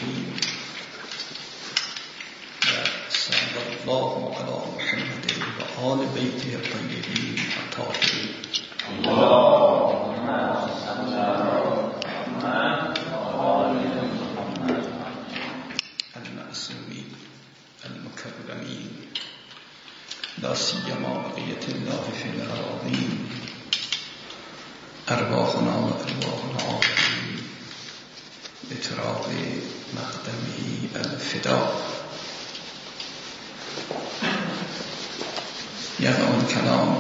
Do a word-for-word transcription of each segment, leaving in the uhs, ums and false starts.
الرحیم و صلی الله علی محمد و آل بیته الطیبین الطاهرین. اللهم صل علی محمد و آل محمد المعصومین المکرمین لا سیما بقیة الله فی الأراضین ارواحنا و ارواح العالمین بتراب مقدمه الفدا. یقع الكلام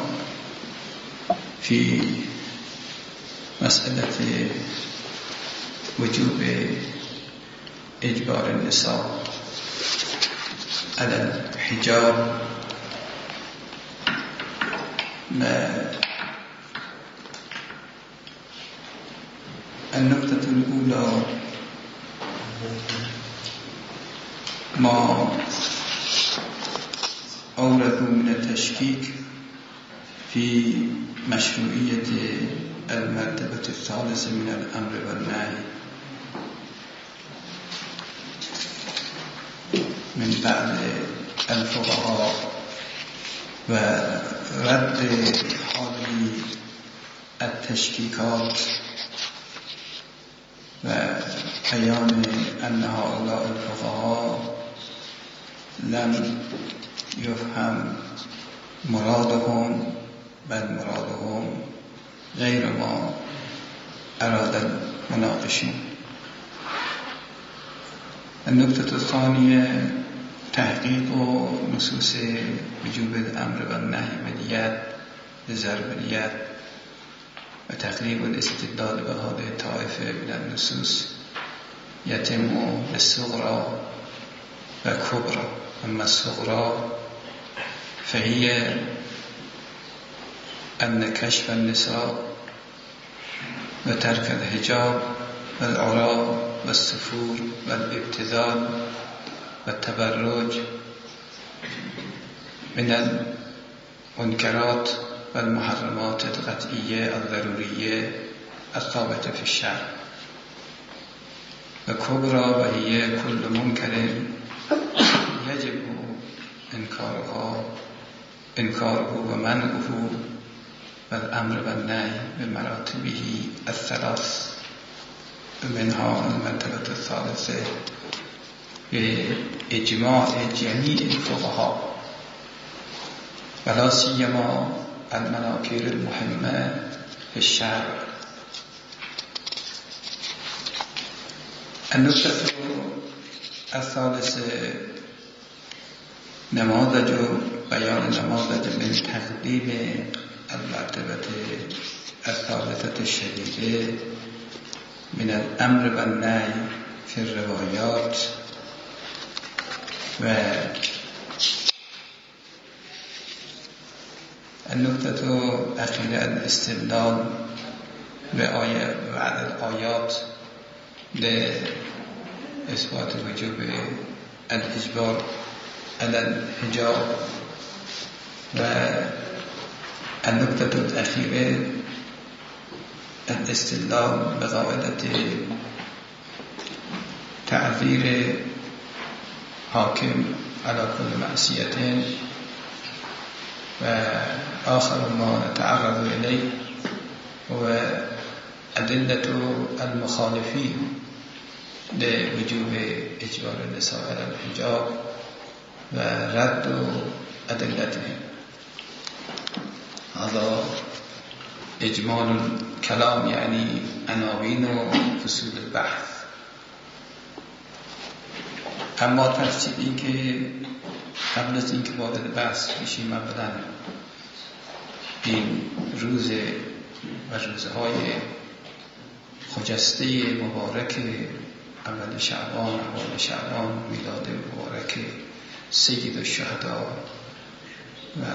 في مسألة وجوب إجبار النساء على الحجاب ما النقطة الأولى ما أوردوا من التشكيك في مشروعية المرتبة الثالثة من الأمر والنهي من بعد الفقهاء ورد هذه التشكيكات وبيان أن هؤلاء الفقهاء لم يفهم مرادهم بل مرادهم غير ما أراد المناقشون. النقطة الثانية تحقيق نصوص وجوب الأمر والنهي واليد بضرب اليد وتقريب الاستدلال بهذه الطائفة من النصوص يتم بالصغرى وكبرى. أما الصغرى فهي أن كشف النساء وترك الحجاب والعراء والسفور والابتذال والتبرج من المنكرات والمحرمات القطعية الضرورية الثابتة في الشرع. وكبرى وهي كل منكر يجب إنكارها إنكاره ومنعه والأمر والنهي بمراتبه الثلاث منها المرتبة الثالثة بإجماع جميع الفقهاء ولا سيما المناكير المهمة في الشرع. النقطة الثالثة نماذج بيان نماذج من تقديم المرتبة الثالثة الشديدة من الأمر والنهي في الروايات و النقطة الأخيرة الاستدلال بآية بعد الآيات لإثبات وجوب الإجبار على الحجاب. والنقطة الأخيرة الاستدلال بقاعدة تعذير حاكم على كل معصية. وآخر ما نتعرض إليه هو أدلة المخالفين لوجوب إجبار النساء على الحجاب ورد أدلتهم. هذا إجمال الكلام يعني عناوين وفصول البحث. اما تفصیلی که قبل از اینکه وارد بحث بشیم من بدن این روز و روزهای خجسته مبارک اول شعبان اول شعبان میلاد مبارک سید الشهدا و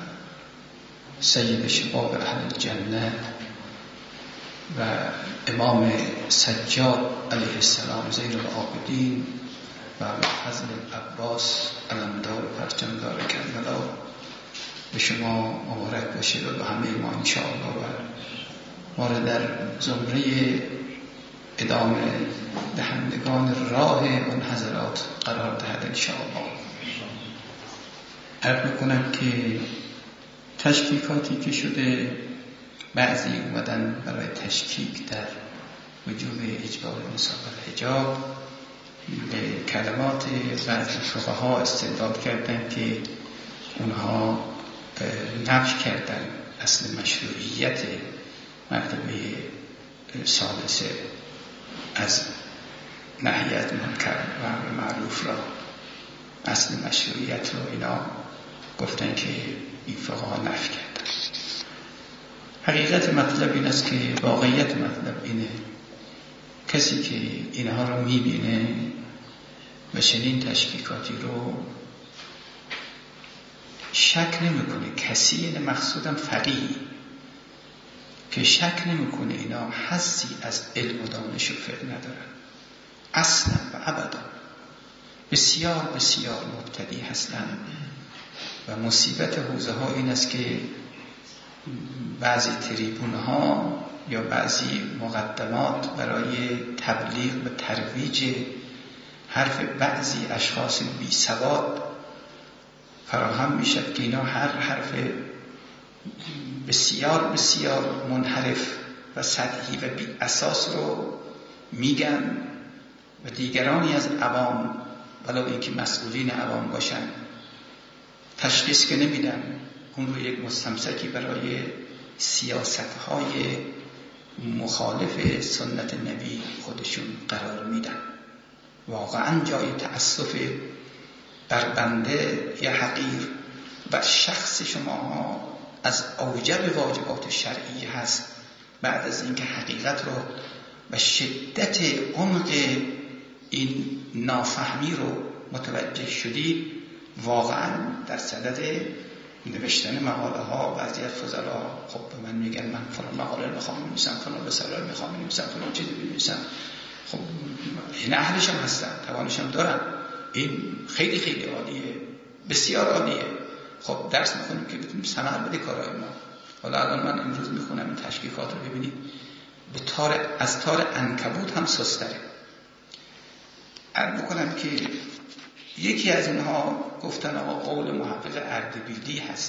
سید شباب اهل الجنه و امام سجاد علیه السلام زین العابدین و حضرت عباس علمدار پرچمدار کربلا به شما مبارک باشید و به همه ما انشاءالله و ما را در زمره ادامه دهندگان راه اون حضرات قرار دهد انشاءالله. عرض میکنم که تشکیکاتی که شده، بعضی اومدن برای تشکیک در وجوب اجبار نصاب الحجاب به کلمات بعضی فقها استدلال کردن که اونها نفی کردن اصل مشروعیت مرتبه ثالثه از نهی از منکر و امر معروف را، اصل مشروعیت رو اینا گفتن که این فقها نفی کردن. حقیقت مطلب این است که واقعیت مطلب اینه، کسی که اینها رو میبینه و چنین تشکیکاتی رو شک نمیکنه، کسی اینه مقصودم فقیه که شک نمیکنه اینا حسی از علم و دانش و فقه ندارن اصلا و ابدا، بسیار بسیار مبتدی هستن. و مصیبت حوزه ها این است که بعضی تریبون ها یا بعضی مقدمات برای تبلیغ و ترویج حرف بعضی اشخاص بی سواد فراهم میشد که اینا هر حرف بسیار بسیار منحرف و سطحی و بی اساس رو میگن و دیگرانی از عوام ولو اینکه مسئولین عوام باشن تشخیص که نمیدن، اون رو یک مستمسکی برای سیاست‌های مخالف سنت نبی خودشون قرار میدن. واقعا جای تأسف بر بنده یا حقیر و شخص شما از اوجب واجبات شرعی هست. بعد از اینکه حقیقت رو و شدت عمق این نافهمی رو متوجه شدید، واقعا در صدد نوشتن مقاله ها بعضی از فضلا خب به من میگن من فلان مقاله رو میخوام بنویسم، فلان رساله رو میخوام بنویسم، فلان چیزی بنویسم. خب این اهلش هم هستن، توانش هم دارن، این خیلی خیلی عالیه، بسیار عالیه. خب درس میخونیم که بتونیم ثمر بده کارهای ما. حالا الان من امروز میخونم این تشکیکات رو ببینید، به تار از تار عنکبوت هم سستره. عرض بکنم که یکی از اینها گفتن آقا قول محقق اردبیلی هست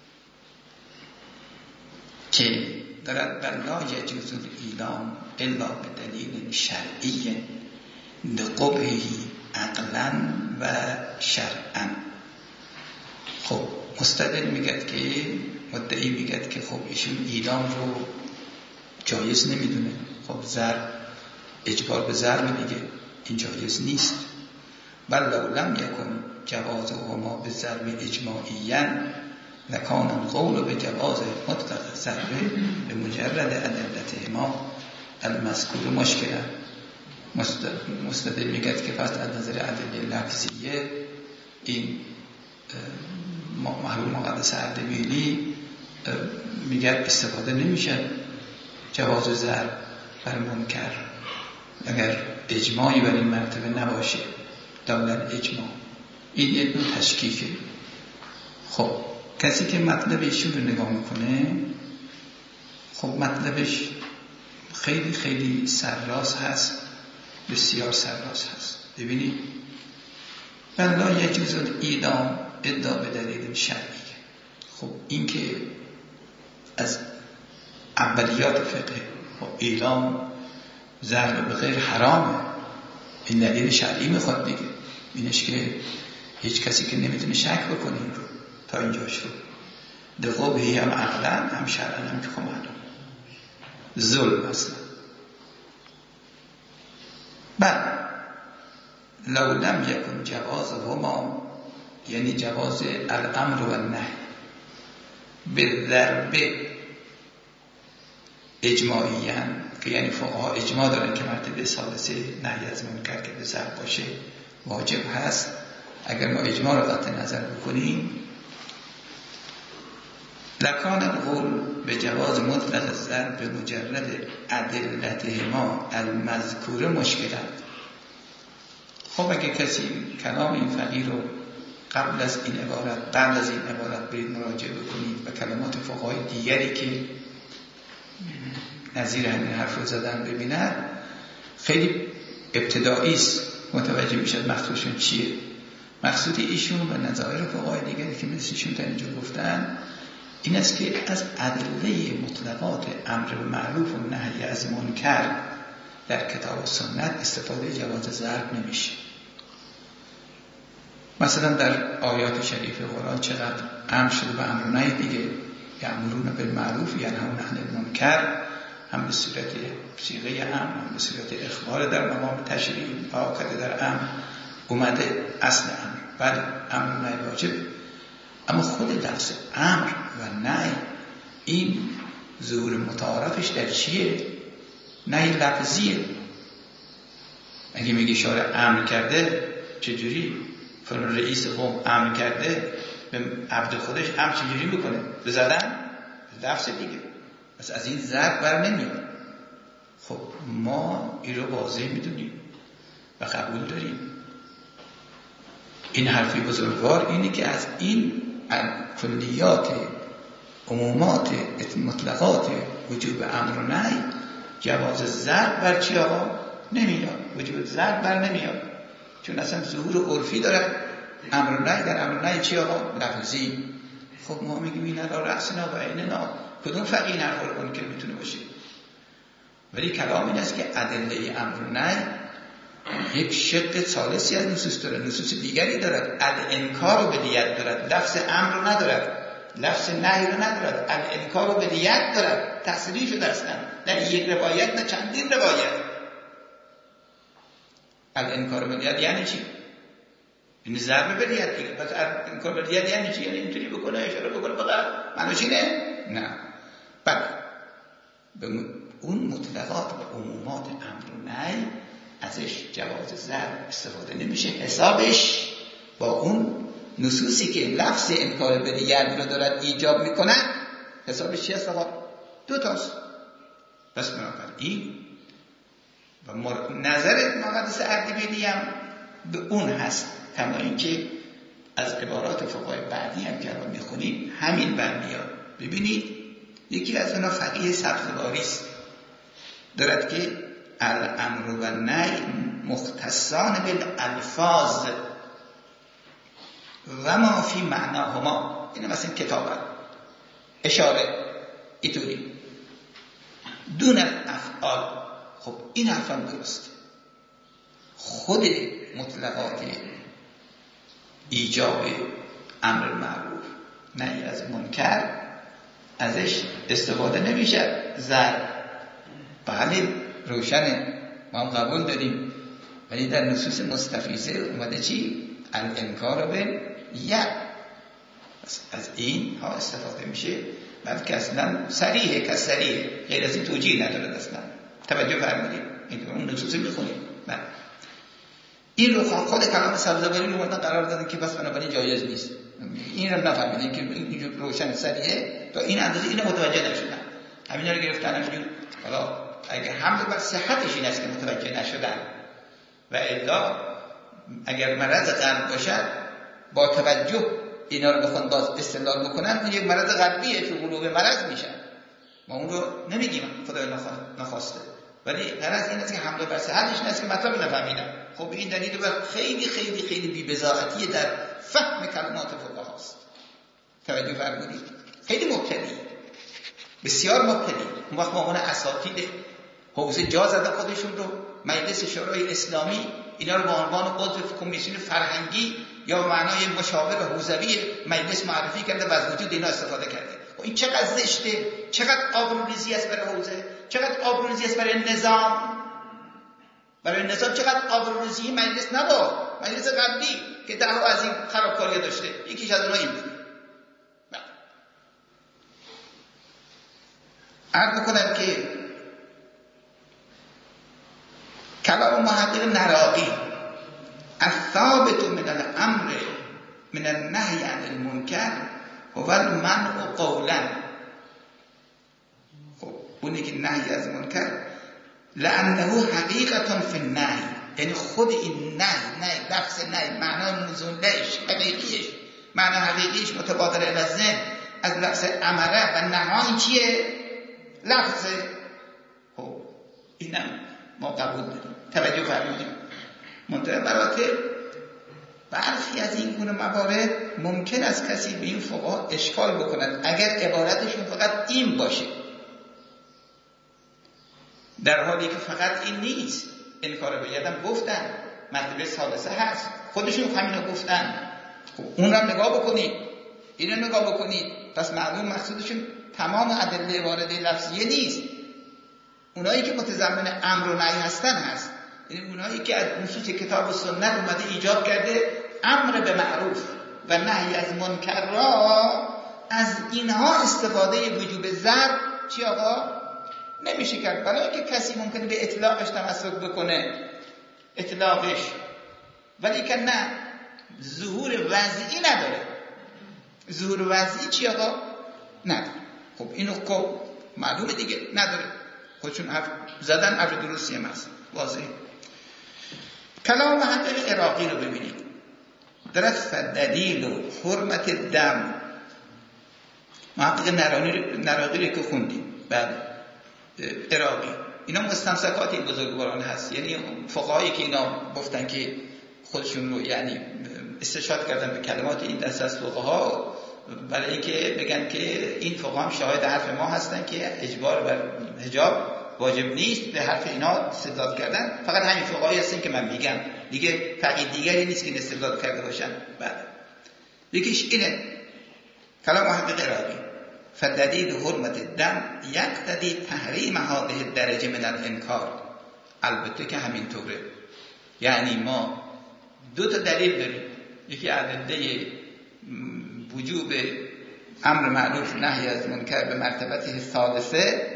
که در بلا یجوز الاعلام الا به دلیل شرعی لقبحه عقلا و شرعا. خب مستدل میگد که مدعی میگد که خب ایشون اعلام رو جایز نمیدونه، خب زر اجبار به زر میگه این جایز نیست. بل لو لم یکن جوازهما به ضرب اجماعیاً لکان القول به جواز مطلق ضرب به مجرد ادلتهما المذکور مشکل. مستدل میگد که پس از نظر ادله لفظیه این محلول مقدس اردبیلی میگه استفاده نمیشه جواز ضرب بر منکر اگر اجماعی بر این مرتبه نباشه، دولت اجماع. این یک نوع تشکیکه. خب کسی که مطلب ایشون رو نگاه میکنه، خب مطلبش خیلی خیلی سرراست هست، بسیار سرراست هست. ببینید بلا یجوز الاعلام الا به دلیل شرعی. خب این که از اولیات فقه، خب اعلام ضرب به غیر حرامه، این دلیل شرعی میخواد دیگه. اینش که هیچ کسی که نمیتونه شک بکنه این رو تا اینجا شد. دقوبهی هم عقلا هم شرعا هم که خب معلوم ظلم اصلا. بعد لو لم یکن جواز هما، یعنی جواز الامر و النهی به ضرب اجماعیاً، که یعنی فقها اجماع دارن که مرتبه ثالثه نهی از منکر که به ضرب باشه واجب هست. اگر ما اجماع رو قطع نظر بکنیم، لکان القول به جواز مطلق ضرب به مجرد ادلتهما المذکور مشکل. خب اگر کسی کلام این فقیر رو قبل از این عبارت بعد از این عبارت برید مراجعه بکنید و کلمات فقهای دیگری که نظیر همین حرف رو زدن ببیند، خیلی ابتدایی است متوجه میشد مقصودشون چیه. مقصود ایشون و نظایر فقهای دیگری که مثلشون در اینجا گفتن این است که از ادله مطلقات امر به معروف و نهی از منکر در کتاب و سنت استفاده جواز ضرب نمیشه. مثلا در آیات شریف قرآن چقدر امر شده به امر و نهی دیگه، یأمرون بالمعروف ینهون عن المنکر، هم به صورت صیغه امر هم به صورت اخبار در مقام تشریع فاکده در امر اومده اصل امر. بله امر و نهی واجب، اما خود لفظ امر و نهی این ظهور متعارفش در چیه؟ نهی لفظیه. اگه میگه شارع امر کرده چجوری؟ فلان رئیس قوم امر کرده به عبد خودش امر چجوری میکنه؟ بزدن؟ لفظ دیگه. پس از این ضرب بر نمیاد. خب ما این رو واضح میدونیم و قبول داریم. این حرفی بزرگوار اینه که از این کلیات عمومات مطلقات وجوب امر و نهی جواز ضرب بر چی آقا نمیاد، وجوب ضرب بر نمیاد، چون اصلا ظهور عرفی داره. امر و نهی در امر و نهی چی آقا؟ لفظی. خب ما میگیم این را رأسنا و عیننا، کدوم فقیه نقل کن که میتونه باشه؟ ولی کلام این است که ادله امر و نهی یک شق ثالثی از نصوص داره، نصوص دیگری دارد. الانکار رو به ید دارد، لفظ امر رو ندارد، لفظ نهی رو ندارد، الانکار رو به ید دارد. تفسیری شده اصلا نه یک روایت نه چندین روایت. الانکار به ید یعنی چی؟ این ضربه به ید دیگه. پس الانکار به ید یعنی چی؟ یعنی اینطوری بکنه اشاره بکنه فقط معنیش اینه؟ نه. بله به اون مطلقات و عمومات امر و نهی ازش جواز ضرب استفاده نمیشه. حسابش با اون نصوصی که لفظ انکار به ید رو دارد ایجاب میکنن حسابش چی هست آقا؟ دو تاست. پس بنابراین و نظر مقدس اردبیلی هم به اون هست، کما اینکه از عبارات فقهای بعدی هم که الان میخونیم همین برمیاد. ببینید یکی از اونا فقیه سبزواری است، دارد که الامر و نهی مختصان بالالفاظ و ما فی معناهما. این مثلا کتاب اشاره اینطوری دون افعال. خب این حرف هم درست. خود مطلقات ایجاب امر معروف نهی از منکر ازش استفاده نمیشه ضرب. بله روشنه، ما هم قبول داریم، ولی در نصوص مستفیضه اومده چی؟ الانکار به ید. از این ها استفاده میشه، بلکه اصلا صریحه که صریحه، غیر از این توجیه نداره اصلا. توجه فرمودید؟ این اون نصوص میخونیم. بله این رو خود کلام سبزواری رو مردن قرار دادن که بس بنابراین جایز نیست. این رو نفهمیدن که این روشن صریحه تا این اندازه اینو متوجه نشدن، همین رو گرفتن. همین حالا اگر حمل بر صحتش این است که متوجه نشدن و الا اگر مرض قلب باشد با توجه اینا رو بخوان باز استدلال بکنن اون یک مرض قلبیه که قلوب مرض میشن. ما اون رو نمیگیم خدای نخواسته، ولی غرض این است که حمل بر صحتش این است که مطلب نفهمیدن. خب این دلیل بر خیلی خیلی خیلی بی‌بضاعتی در فهم کلمات فقها است. توجه فرمودید؟ خیلی مبتدی، بسیار مبتدی. اون وقت ما اون اساتید حوزه جا زده خودشون رو، مجلس شورای اسلامی اینا رو به عنوان عضو کمیسیون فرهنگی یا به معنای مشاور حوزوی مجلس معرفی کرده و از وجود اینا استفاده کرده. و این چقدر زشته، چقدر آبروریزی است برای حوزه، چقدر آبروریزی است برای نظام. برای نظام چقدر آبروریزی مجلس نبود. مجلس قبلی که ده از این خرابکاری داشته، یکیش از اونها این بود. عرض می‌کنم که کلام محقق نراقی الثابت من الامر من النهی عن المنکر هو المنع قولا. خب اونی که نهی از منکر لانه حقیقتا فی النهی، یعنی خود این نهی، نهی لفظ نهی معنای نزولش حقیقیش، معنای حقیقیش متبادر الذهن از لفظ امره و نهی چیه؟ لفظه. خب اینم ما قبول داریم. توجه فرمودید. منتها مراتب برخی از این گونه موارد ممکن است کسی به این فقها اشکال بکند اگر عبارتشون فقط این باشه، در حالی که فقط این نیست. انکار بیدم گفتن، مرتبه ثالثه هست، خودشون همینو گفتن. خب اون رو نگاه بکنید، این رو نگاه بکنید. پس معلوم مقصودشون تمام ادله وارده لفظیه نیست، اونایی که متضمن امر و نهی هستن هست. یعنی اونایی که از نصوص کتاب و سنت اومده ایجاب کرده امر به معروف و نهی از منکر را، از اینها استفاده وجوب ضرب چی آقا نمیشه کرد. برای که کسی ممکنه به اطلاقش تمسک بکنه، اطلاقش، ولی که نه ظهور وضعی نداره. ظهور وضعی چی آقا نداره. خب اینو خب معلومه دیگه نداره، خودشون حرف زدن، حرف درستی هم هست، واضحه. کلام محقق عراقی رو ببینید، درست دلیل و حرمت دم. محقق نراقی رو که خوندیم بعد عراقی، اینا مستمسکات این بزرگواران هست. یعنی فقهایی که اینا گفتن که خودشون رو یعنی استشهاد کردن به کلمات این دست از فقها، برای اینکه بگن که این فقها هم شاهد حرف ما هستن که اجبار بر حجاب واجب نیست، به حرف اینا استدلال کردن. فقط همین فقهایی هستن که من میگم، دیگه فقید دیگری نیست که این استدلال کرده باشن. بعد یکیش اینه کلام محقق عراقی، فدلیل حرمت الدم یقتضی تحریم هذه الدرجه من الانکار. البته که همینطوره، یعنی ما دو تا دلیل داریم، یکی ادله وجوب امر معروف نهی از منکر به مرتبه ثالثه،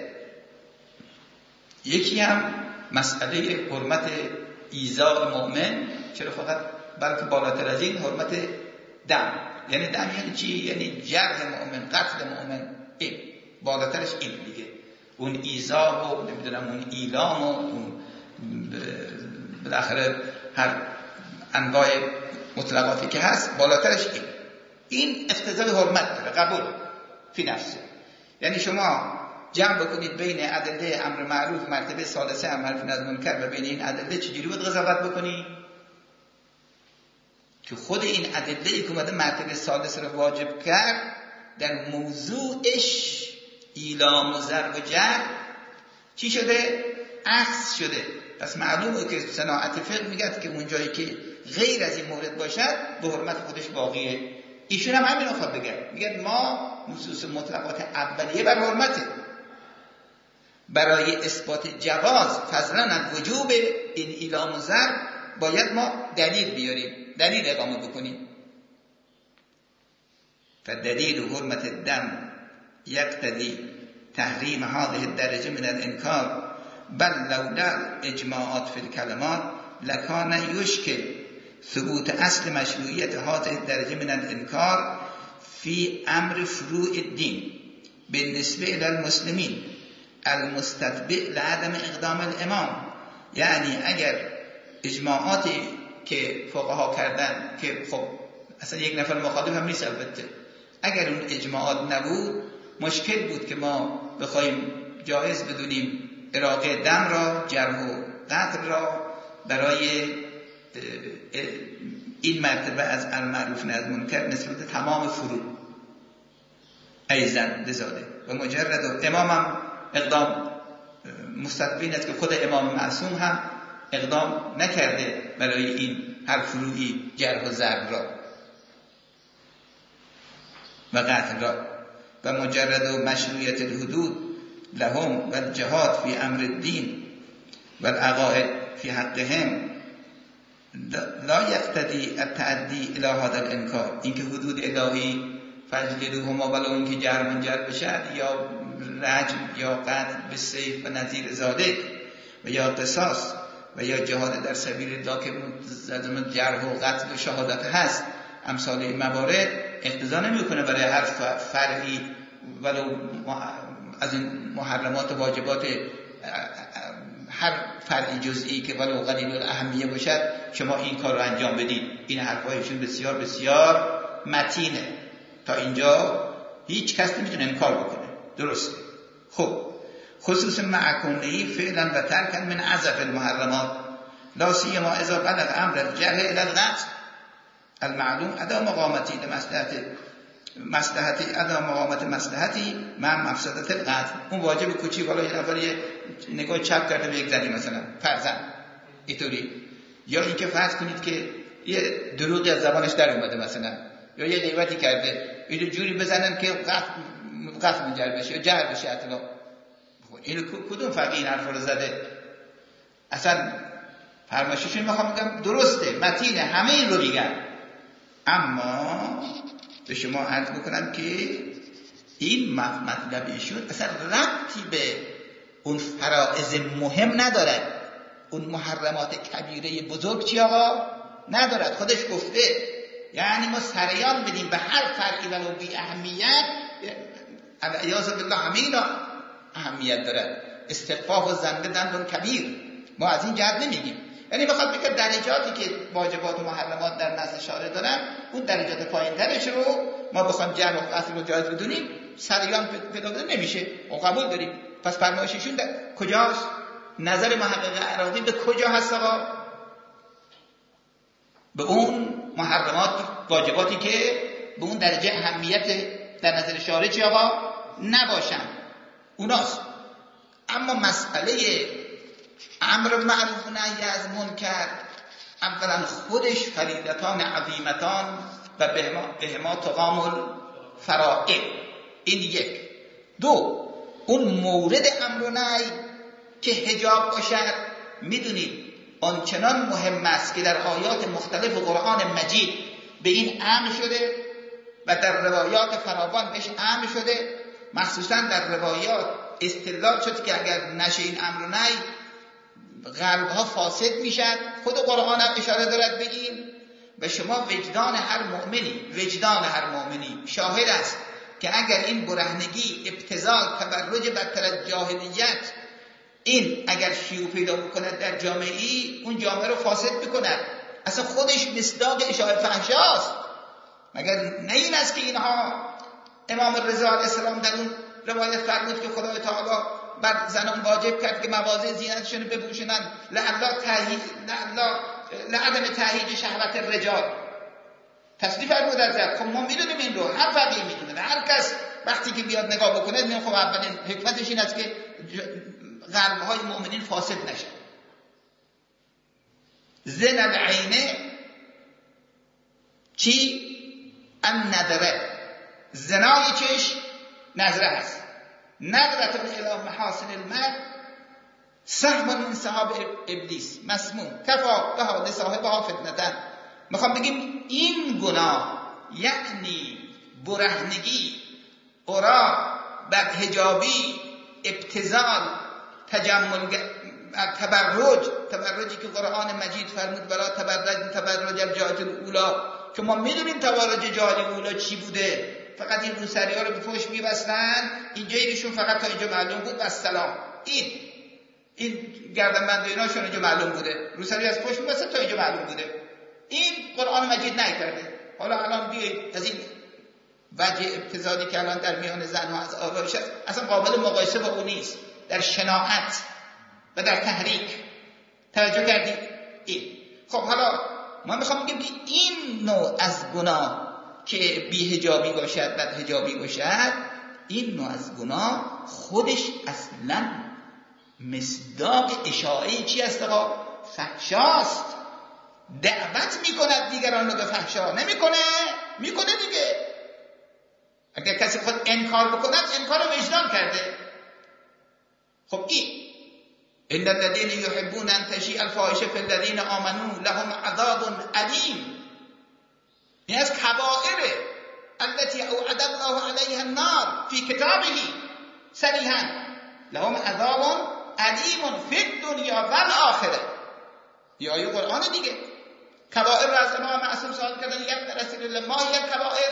یکی هم مسئله حرمت ایذاء مؤمن. چرا فقط بلکه بالاتر از این حرمت دم. یعنی دم یعنی چی؟ یعنی جرح مؤمن، قتل مؤمن. این بالاترش این دیگه، اون ایذا و نمیدونم اون ایلام و اون بالاخره هر انواع مطلقاتی که هست، بالاترش این این اقتضای حرمت داره، قبول فی نفسه. یعنی شما جمع بکنید بین ادله امر معروف مرتبه ثالثه امر نهی از منکر و بین این ادله چجوری باید قضاوت بکنی؟ که خود این ادله که اومده مرتبه ثالثه رو واجب کرد، در موضوعش ایلام و ضرب و جرح چی شده؟ عکس شده. پس معلومه که صناعت فقه میگه که اون جایی که غیر از این مورد باشد به حرمت خودش باقیه. ایشون هم همین رو خواهد بگه، میگه ما نصوص مطلقات اولیه بر حرمته، برای اثبات جواز فضلا از وجوب این ایلام و ضرب باید ما دلیل بیاریم، دلیل اقامه بکنیم. فدلیل حرمت الدم یقتضی تحریم هذه الدرجه من الانکار بل لولا اجماعات فی الکلمات لکان یشکل ثبوت اصل مشروعیت هذه الدرجه من الانکار فی امر فروع الدین بالنسبه الى المسلمین المستتبع لعدم اقدام الامام. یعنی اگر اجماعاتی که فقها کردن که خب اصلا یک نفر مخالف هم نیست، البته اگر اون اجماعات نبود مشکل بود که ما بخوایم جایز بدونیم اراقه دم را، جرح و قتل را برای این مرتبه از المعروف نهی از منکر نسبت تمام فروع ایزن لزاده. و مجرد و امام هم اقدام مستقبین است که خود امام معصوم هم اقدام نکرده برای این هر فروعی جرح و ضرب را و قتل را. و مجرد و مشروعیت الحدود لهم و الجهاد فی امر الدین و العقائد فی حقهم لا یقتضی التعدی الی هذا الانکار. اینکه حدود الهی فجلدوهما ولو اینکه جرح منجر بشد یا رجم یا قتل به سیف و نظیر ذالک و یا قصاص و یا جهاد در سبیل الله که زدم جرح و قتل و شهادت هست، امثال این موارد اقتضا نمیکنه برای هر فرعی ولو از این محرمات و واجبات هر فرعی جزئی که ولو قلیل الاهمیه باشد شما این کار رو انجام بدید. این حرفایشون بسیار بسیار متینه. تا اینجا هیچ کس نمیتونه انکار بکنه، درسته. خب خصوص معکونهی فعلا و ترکن من عزف المحرمات، لا سیما اذا بلغ امر الجرح الى القتل المعلوم ادا مقامتی لمصلحت مصلحتی ادا مقامت مصلحتی مع مفسدت القتل. اون واجب کوچیک، حالا یه نفر یه نگاه چپ کرده به یک زنی مثلا فرزند اینطوری، یا اینکه فرض کنید که یه دروغی از زبانش در اومده مثلا، یا یه غیبتی کرده، اینو جوری بزنن که قتل قتل منجر بشه یا جهر بشه اطلاع. اینو کدوم فقیه این حرف رو زده؟ اصلا فرمایششون میخوام بگم درسته، متینه، همه این رو میگن، اما به شما عرض بکنم که این مطلب ایشون اصلا ربطی به اون فرائض مهم ندارد. اون محرمات کبیره بزرگ چی آقا؟ ندارد. خودش گفته یعنی ما سریان بدیم به هر فرقی ولو بی اهمیت، علیاذ بالله همینا اهمیت دارد. استخفاف و زنده دندون کبیر، ما از این جهت نمیگیم. یعنی بخواد بگه درجاتی که واجبات و محرمات در نزد شارع دارن، اون درجات پایین‌ترش رو ما بخوایم جمع و قصر رو جایز بدونیم، سریان پیدا بده نمیشه. ما قبول داریم. پس فرمایششون در کجاست؟ نظر محقق عراقی به کجا هست آقا؟ به اون محرمات واجباتی که به اون درجه اهمیت در نظر شارع چی آقا؟ نباشن، اوناست. اما مسئله امر معروف و نهی از منکر اولا خودش فریضتان عظیمتان و بهما تقام الفرائض، این یک. دو، اون مورد امر و نهی که حجاب باشد، میدونید آنچنان مهم است که در آیات مختلف قرآن مجید به این امر شده و در روایات فراوان بهش امر شده. مخصوصا در روایات استدلال شد که اگر نشه این امر و نهی قلبها فاسد میشن. خود قرآن هم اشاره دارد به این. و شما وجدان هر مؤمنی وجدان هر مؤمنی شاهد است که اگر این برهنگی، ابتذال، تبرج بدتر از جاهلیت، این اگر شیوع پیدا بکند در جامعه‌ای، اون جامعه رو فاسد میکند. اصلا خودش مصداق اشاعه فحشاست. مگر نه این است که اینها امام رضا علیه السلام در اون روایت فرمود که خدای تعالی بر زنان واجب کرد که مواضع زینتشون رو بپوشونن لعلا تهیج لعلا لعدم تهیج شهوت الرجال. تصریف فرمود در. خب ما میدونیم این رو، هر فقیه میدونه، هر کس وقتی که بیاد نگاه بکنه میگه خب اولین حکمتش این است که قلب‌های مؤمنین فاسد نشن. زنا العین چی؟ النظره، زنای چشم نظره هست. نظرت الی محاسن المرء سهم من سحاب ابلیس مسموم کفا بها لصاحبها فتنتن. میخوام بگیم این گناه یعنی برهنگی، اورا، بدحجابی، ابتذال، تجمل، تبرج، تبرجی که قرآن مجید فرمود برای تبرج تبرج الجاهلیت الاولی، که ما میدونیم تبرج جاهلیت الاولی چی بوده. فقط این روسری ها رو به پشت میبستن، اینجا ایشون فقط تا اینجا معلوم بود و سلام. این این گردنبند و ایناشون اینجا معلوم بوده، روسری از پشت میبستن تا اینجا معلوم بوده. این قرآن مجید نکرده. حالا الان بیایید از این وجه ابتذالی که الان در میان زنها از آرایش است، اصلا قابل مقایسه با اون نیست در شناعت و در تحریک. توجه کردید؟ این خب حالا ما میخوام بگیم که این نوع از گناه که بی‌حجابی باشد، بدحجابی باشد، این نوع از گناه خودش اصلا مصداق اشاعه چی است آقا؟ فحشاست. دعوت میکند دیگران رو به فحشا، نمیکنه؟ میکنه دیگه. اگر کسی خود انکار بکند، انکار رو وجدان کرده. خب این ان الذين يحبون ان تشيع الفاحشه في الذين آمنوا لهم عذاب علیم، این از کبائر التي اوعد الله عليها النار في كتابه صریحا لهم عذاب علیم فی الدنیا و الاخره. یا آیه قرآن دیگه. کبائر را از امام معصوم سوال کردن یک رسول الله ما هی الکبائر؟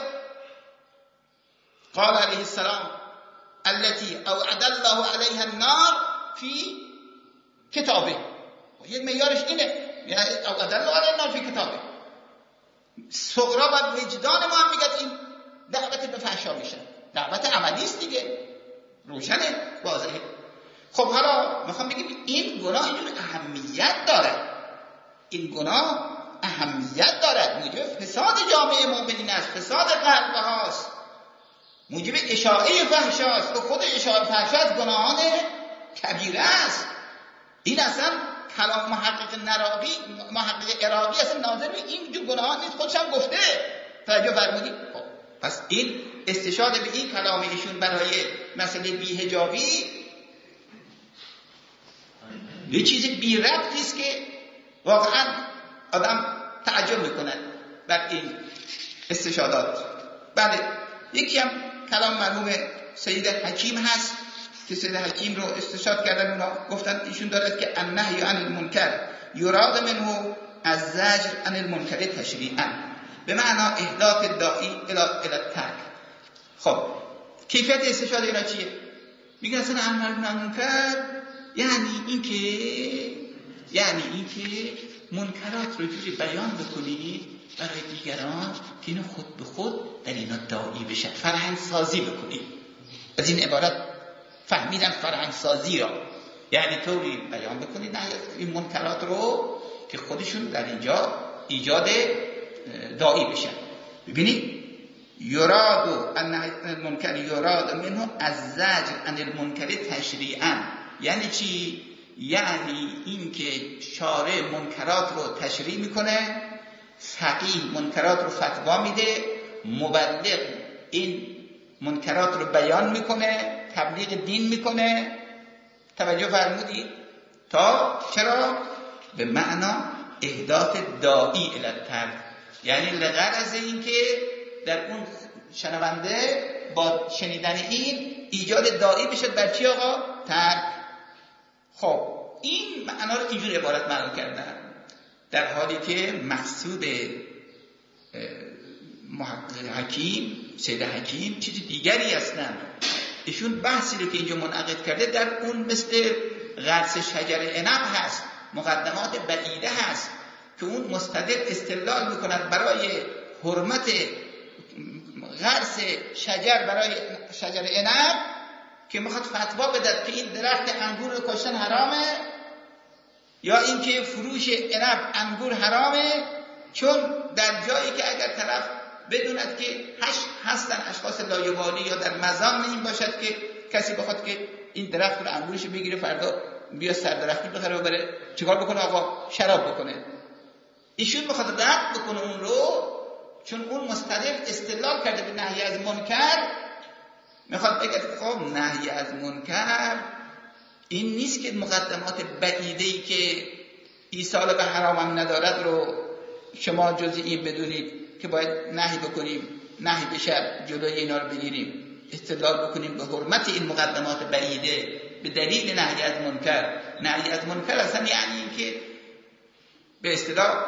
قال علیه السلام التي اوعد الله عليها النار في کتابه. یک معیارش اینه، یعنی اوعد الله علیها النار في کتابه. صغرا و وجدان ما هم میگه این دعوت به فحشا میشه، دعوت عملی است دیگه، روشنه، واضحه. خب حالا میخوام بگیم این گناه اینجور اهمیت داره. این گناه اهمیت دارد، موجب فساد جامعه مؤمنین است، فساد قلب هاست، موجب اشاعه فحشاست و خود اشاعه فحشا از گناهان کبیره است. این اصلا کلام محقق نراقی محقق عراقی اصلا ناظر به این جو گناهان نیست، خودش هم گفته. توجه فرمودید؟ خب پس این استشهاد به این کلام ایشون برای مسئله بی‌حجابی یه چیز بی ربطی است که واقعا آدم تعجب میکنه بر این استشهادات. بله، یکی هم کلام مرحوم سید حکیم هست که سید حکیم رو استشهاد کردن، اونا گفتن ایشون دارد که النهی عن المنکر یراد منه از زجر عن المنکر تشریعا، به معنا احداث داعی الی الترک. خب کیفیت استشهاد اینا چیه؟ میگن اصلا امر بالمنکر یعنی این که یعنی این که منکرات رو جوری بیان بکنید برای دیگران که اینو خود به خود در اینا داعی بشن، فرهنگ سازی بکنید. از این عبارت فهمیدن فرهنگ سازی را، یعنی طوری بیان بکنید نه این منکرات رو که خودشون در اینجا ایجاد داعی بشن. ببینید یراد ان المنکر یراد منه از زجر عن المنکر تشریعا، یعنی چی؟ یعنی این که شارع منکرات رو تشریع میکنه، فقیه منکرات رو فتوا میده، مبلغ این منکرات رو بیان میکنه، تبلیغ دین میکنه. توجه فرمودید؟ تا چرا؟ به معنا احداث داعی الی الترک، یعنی لغرض این که در اون شنونده با شنیدن این ایجاد داعی بشه بر چی آقا؟ ترک. خب این معنا رو اینجور عبارت معلوم کردن، در حالی که مقصود محقق حکیم سید حکیم چیز دیگری هستن. ایشون بحثی رو که اینجا منعقد کرده در اون مثل غرس شجر عنب هست، مقدمات بعیده هست که اون مستدل استدلال میکند برای حرمت غرس شجر برای شجر عنب که میخواد فتوا بده که این درخت انگور رو کاشتن حرامه یا اینکه فروش عنب انگور حرامه، چون در جایی که اگر طرف بدوند که هش هستن اشخاص لایبالی یا در مزان این باشد که کسی بخواد که این درخت رو انگورش بگیره فردا بیا سردرختی بخره و بره چیکار بکنه آقا؟ شراب بکنه. ایشون میخواد رد بکنه اون رو، چون اون مستدل استدلال کرده به نهی از منکر، میخواد بگه خب نهی از منکر این نیست که مقدمات بعیده‌ای که ایصال به حرام هم ندارد رو شما جزئی این بدونید که باید نهی بکنیم، نهی به شر جلوی اینا رو بگیریم، استدلال بکنیم به حرمت این مقدمات بعیده به دلیل نهی از منکر. نهی از منکر اصلا یعنی این که به اصطلاح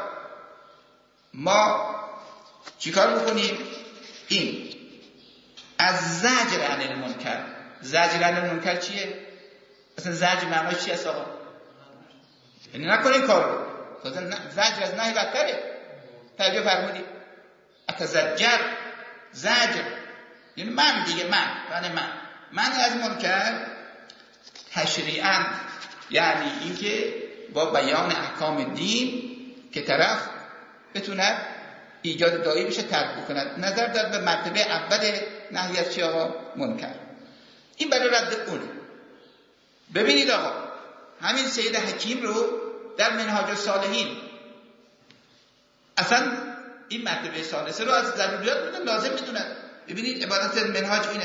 ما چیکار بکنیم؟ این از زجر عن المنکر. زجر عن المنکر چیه؟ اصلا زجر معناش چیه آقا؟ یعنی نکنین کار رو. زجر از نهی بدتره. توجه فرمودید؟ اتزجر زجر یعنی من دیگه من یعنی من من از منکر تشریعاً، یعنی اینکه با بیان احکام دین که طرف بتونه ایجاد داعی بشه ترک بکند. نظر داد به مرتبه اول نهی از چی آقا؟ منکر. این برای رد اونه. ببینید آقا همین سید حکیم رو در منهاج الصالحین اصلا این مرتبه ثالثه رو از ضروریات میدونن، لازم میدونن. ببینید عبارت منهاج اینه: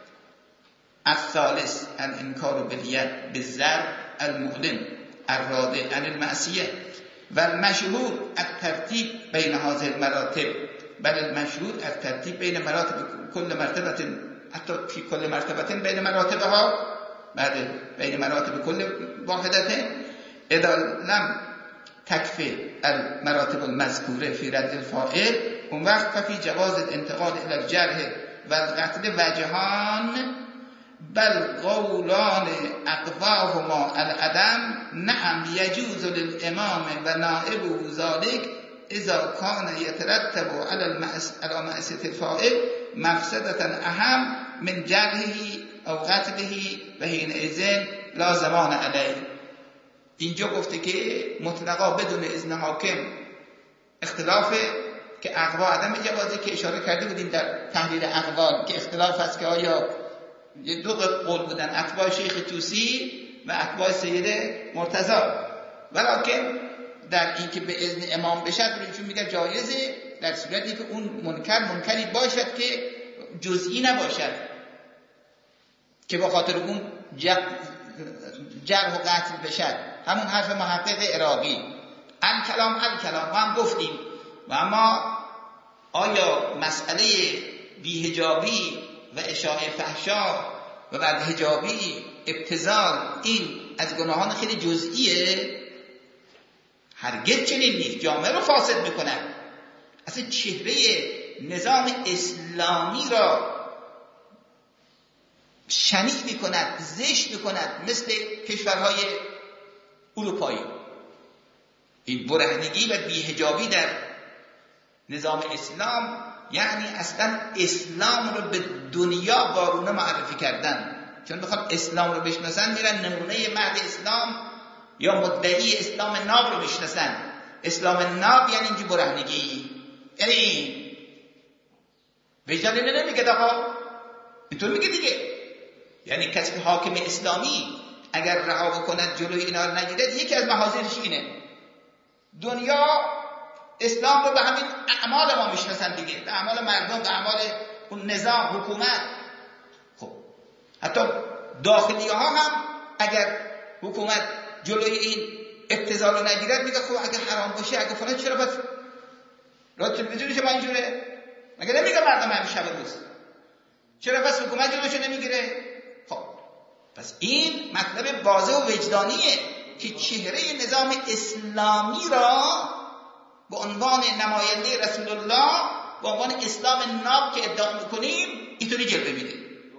الثالث الانکار بالید بالضرب المؤلم الرادع عن المعصیه و المشهور الترتیب بین هذه المراتب، بل المشهور الترتیب بین مراتب كل مرتبه حتی فی کل مرتبه بین مراتبها، بعد بین مراتب کل واحدته اذا لم تکفی المراتب المذکوره فی رد الفاعل، اون وقت ففی جواز الانتقال الى الجرح و القتل وجهان بل قولان اقواهما العدم نعم یجوز للامام و نائبه ذلك اذا كان يترتب على معصیة الفاعل مفسدة اهم من جرحه او قتله و حینئذ لا زمان علیه. اینجا گفته که مطلقا بدون اذن حاکم اختلاف که اقوا عدم جوازی که اشاره کرده بودیم در تحلیل اقوال که اختلاف است که آیا دو قول بودن اتباع شیخ طوسی و اتباع سید مرتضی، ولیکن در این که به اذن امام بشد ایشون میگه جایزه در صورتی که اون منکر منکری باشد که جزئی نباشد که به خاطر اون جرح و قتل بشد. همون حرف محقق عراقی الکلام الکلام ما هم گفتیم. و اما آیا مسئله بی‌حجابی و اشاعه فحشا و بعد حجابی ابتذال این از گناهان خیلی جزئیه؟ هرگز چنین نیست. جامعه رو فاسد میکنن، اصلا چهره نظام اسلامی را شنیع میکند، زشت میکند، مثل کشورهای اروپایی. این برهنگی و بی‌حجابی در نظام اسلام یعنی اصلا اسلام رو به دنیا وارونه معرفی کردن. چون بخواد اسلام رو بشناسن میرن نمونه مهد اسلام یا مدعی اسلام ناب رو بشناسن. اسلام ناب یعنی اینجا برهنگی، یعنی این وجدان اینه نمیگه آقا، اینطور میگه دیگه. یعنی کسی که حاکم اسلامی اگر رها بکند جلوی اینا رو نگیرد، یکی از محاذیرش اینه. دنیا اسلام رو به همین اعمال ما میشناسن دیگه، به اعمال مردم، به اعمال اون نظام حکومت. خب حتی داخلی ها هم اگر حکومت جلوی این ابتذال رو نگیرد میگه خب اگه حرام باشه اگه فلان چرا بس را تلویزیونش ما اینجوره؟ مگه نمیگه مردم همین شب روز چرا بس حکومت جلوشو نمیگیره؟ خب پس این مطلب واضح و وجدانیه که چهره نظام اسلامی را به عنوان نماینده رسول الله، به عنوان اسلام ناب که ادعا میکنیم اینطوری جلوه میده.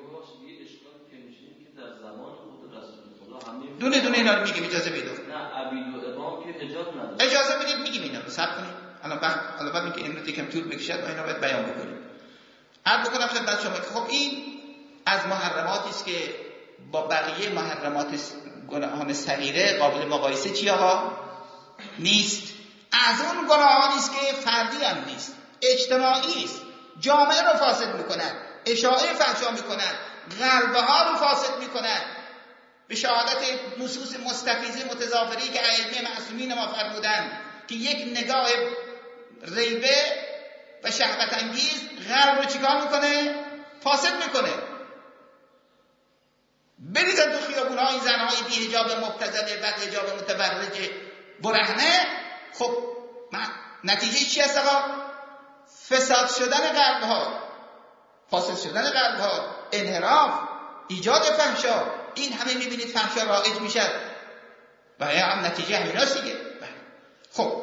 دونه دونه اینا رو میگیم، اجازه بدید. نه عبید و امام که حجاب نداره. اجازه بدید میگیم اینا رو صبر کنید. الان بعد الان بعد اینکه امروز یکم طول بکشد و اینا باید بیان بکنیم. عرض بکنم خدمت شما که خب این از محرماتی است که با بقیه محرمات گناهان صغیره قابل مقایسه چی آقا؟ نیست. از اون گناهانی است که فردی هم نیست، اجتماعی است، جامعه رو فاسد میکند، اشاعه فحشا میکند، قلبه ها رو فاسد میکند. به شهادت نصوص مستفیضه متضافری که ائمه معصومین ما فرمودند که یک نگاه ریبه و شهوت انگیز قلب رو چیکار میکنه؟ فاسد میکنه. بریزن تو خیابون‌ها این زنهای بی حجاب مبتذل، بعد حجاب متبرج برهنه. خب نتیجه چی هست آقا؟ فساد شدن قلب‌ها، فاسد شدن قلب‌ها، انحراف، ایجاد فحشا. این همه میبینید فحشا رایج میشد و هم نتیجه همیناست دیگه. خب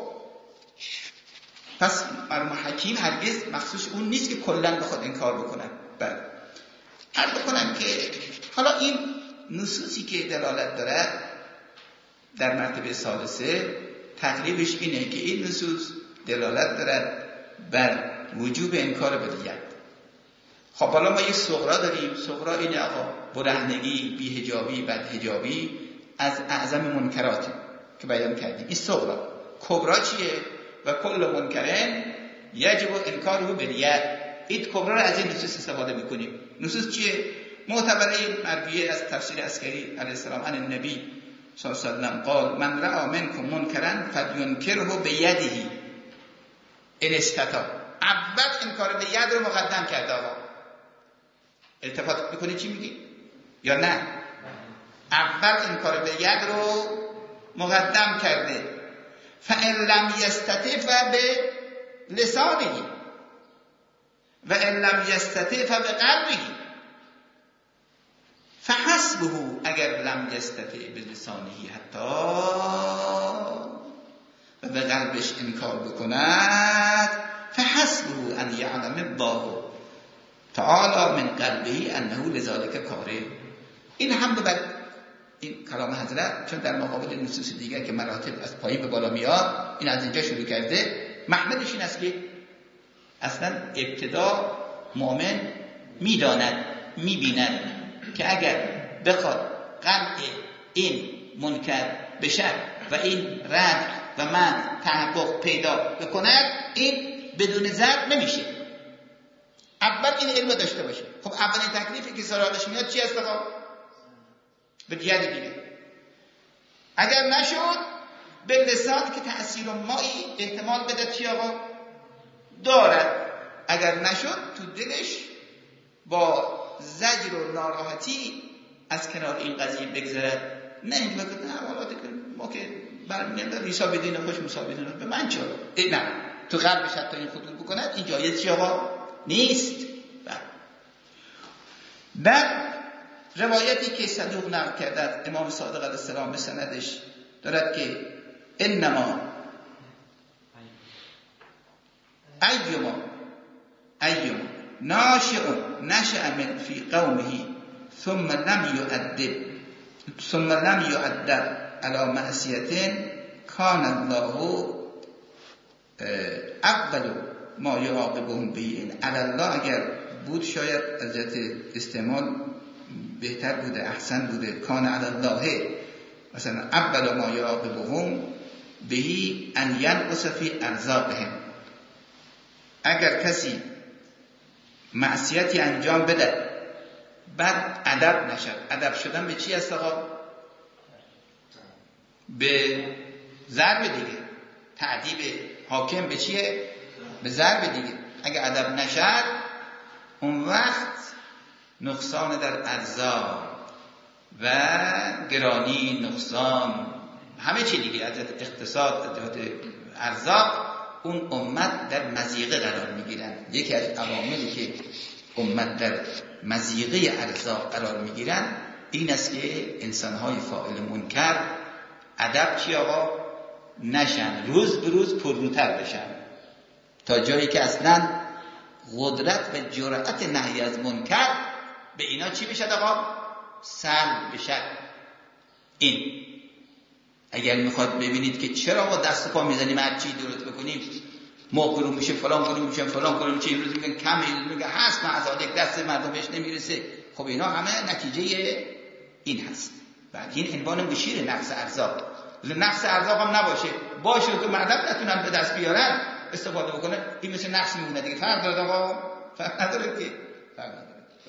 پس مرحوم حکیم هرگز مخصوص اون نیست که کلا بخواد این کار بکنن. بله عرض بکنم که حالا این نصوصی که دلالت دارد در مرتبه ثالثه تقریبش اینه که این نصوص دلالت دارد بر وجوب انکار بدیت. خب حالا ما یک صغرا داریم. صغرا اینه آقا برهنگی، بی‌حجابی، بدحجابی از اعظم منکراتی که بیان کردیم. این صغرا. کبرا چیه؟ و کل منکرن یجب انکاره بدیت. این کبرا رو از این نصوص استفاده میکنیم. نصوص چیه؟ معتبره مرویه از تفسیر عسکری علیه السلام عن النبی صلی الله علیه وسلم قال من رأى منکم منکرا فلینکره بیده ان استطاع. اول انکار به ید رو مقدم کرده. آقا التفات میکنی چی میگی؟ یا نه؟ اول انکار به ید رو مقدم کرده. فان لم یستطع فبه لسانه و ان لم یستطع فبقلبه فحسبه. اگر لم یستطع بلسانه حتی و به قلبش انکار بکند فحسبه ان یعلم الله تعالی من قلبه انه لذلك کاره. این هم به این کلام حضرت چون در مقابل نصوص دیگر که مراتب از پایین به بالا میاد این از اینجا شروع کرده. محمدش این است که اصلا ابتدا مؤمن میداند، میبیند که اگر بخواد قمع این منکر بشد و این رد و من تحقق پیدا بکند، این بدون ضرب نمیشه. اول این علم داشته باشه. خب اولین تکلیفی که سراغش میاد چی است آقا؟ به جهت دیگه. اگر نشد به لسان که تأثیر مایی احتمال بده چی آقا؟ دارد. اگر نشد تو دلش با زجر و ناراحتی از کنار این قضیه بگذرد. نه این وقت نه حالات که ما که برمی‌گردیم ریسا بدین خوش موسی بدین به من چرا؟ نه تو قلبش حتی این خطور بکند این جایز چی آقا؟ نیست. در روایتی که صدوق نقل کرده امام صادق علیه السلام به سندش دارد که انما ایما ایما ناشئ نشأ من فی قومه ثم لم یؤدب ثم لم یؤدب علی معصیة کان الله اول ما یعاقبهم به. این علی الله اگر بود شاید از جهت استعمال بهتر بوده، احسن بوده. کان علی الله مثلا اول ما یعاقبهم به ان ینقص فی ارزاقهم. اگر کسی معصیتی انجام بده بعد ادب نشد، ادب شدن به چی است آقا؟ به ضرب دیگه. تعدیب حاکم به چیه؟ به ضرب دیگه. اگر ادب نشد اون وقت نقصان در ارزاق و گرانی، نقصان همه چی دیگه از اقتصاد، از جهت ارزاق اون امت در مضیقه قرار میگیرن. یکی از عواملی که امت در مضیقه ارزاق قرار میگیرن این است که انسانهای فاعل منکر ادب چی آقا؟ نشن، روز به روز پرروتر بشن تا جایی که اصلا قدرت و جرأت نهی از منکر به اینا چی بشد آقا؟ سلب بشد. این اگر میخواد ببینید که چرا ما دست پا میزنیم هر چی درست بکنیم ما گروه میشه فلان گروه میشه فلان گروه میشه، این روز میگن کم، این روز میگن هست، معذالک دست مردم بهش نمیرسه. خب اینا همه نتیجه این هست. بعد این عنوان بشیر نقص ارزاق. نقص ارزاق هم نباشه، باشه که مردم نتونن به دست بیارن استفاده بکنه، این مثل نقص میمونه دیگه. فرق داره آقا؟ فرق نداره که فرق نداره.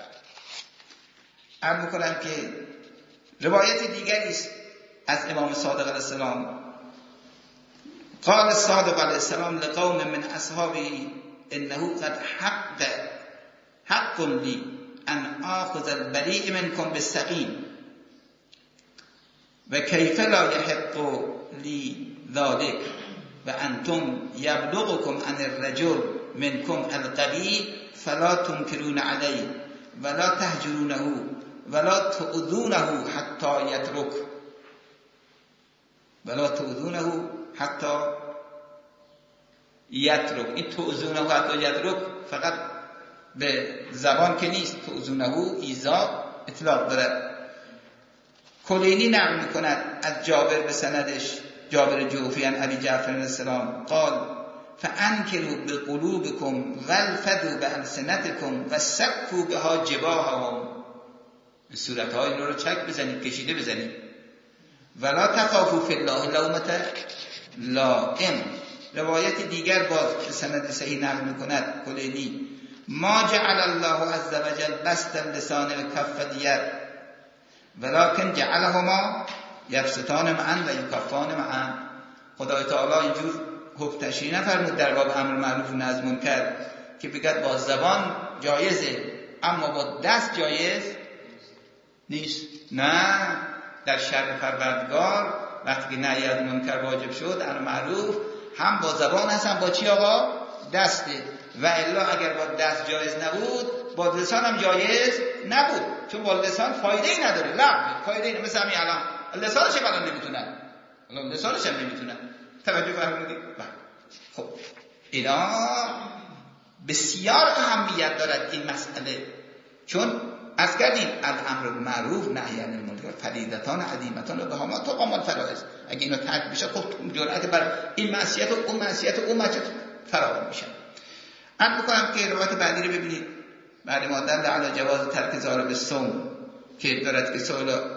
عرض میکنم که روایت دیگری است از امام صادق علیه السلام. قال الصادق علیه السلام لقوم من اصحابه انه قد حق حق لی ان آخذ البریء منکم بالسقیم و کیف لا یحق لی ذلك و انتم یبلغکم عن الرجل منکم القوی فلا تنکرون علیه ولا تهجرونه ولا تؤذونه حتی یترک ولا تؤذونه حتی یترک. این تؤذونه حتی یترک فقط به زبان که نیست، تؤذونه ایذا اطلاق دارد. کلینی نقل میکند از جابر به سندش، جابر جوفی عن ابی جعفر علیه السلام قال فانکروا بقلوبکم والفدوا بالسنتکم وسکوا بها جباههم. صورتهای رو رو چک بزنید، کشیده بزنید. ولا تخافوا فی الله لومة لائم. روایت دیگر باز به سند صحیح نقل میکند کلینی ما جعل الله عز وجل بسط اللسان الكف الید ولكن جعلهما یبسطان معا و یکفان معا. خدای تعالی اینجور حکم تشریع نفرمود در باب امر معروف و نهی از منکر که بگد با زبان جایزه اما با دست جایز نیست. نه، در شرع پروردگار وقتی نهی از منکر واجب شد امر معروف هم با زبان هست هم با چی آقا؟ دسته. و الا اگر با دست جایز نبود با لسان هم جایز نبود، چون با لسان فایده ای نداره، لغو فایده ای. مثلا همین الان لسانش هم الان نمیتونن، الان لسانش هم نمیتونن. توجه فرمودید؟ خب اینا بسیار اهمیت دارد این مسئله، چون از کردیم الامر معروف نهی عن المنکر فریضتان عظیمتان و بهما تقام الفرائض. اگه اینو ترک بشه خب جرأت بر این معصیت و اون معصیت و اون معصیت فراوان میشه. عرض می‌کنم که روایت بعدی رو ببینید. بعد ما دل علی جواز ترک ضارب الصوم که دارد که سوال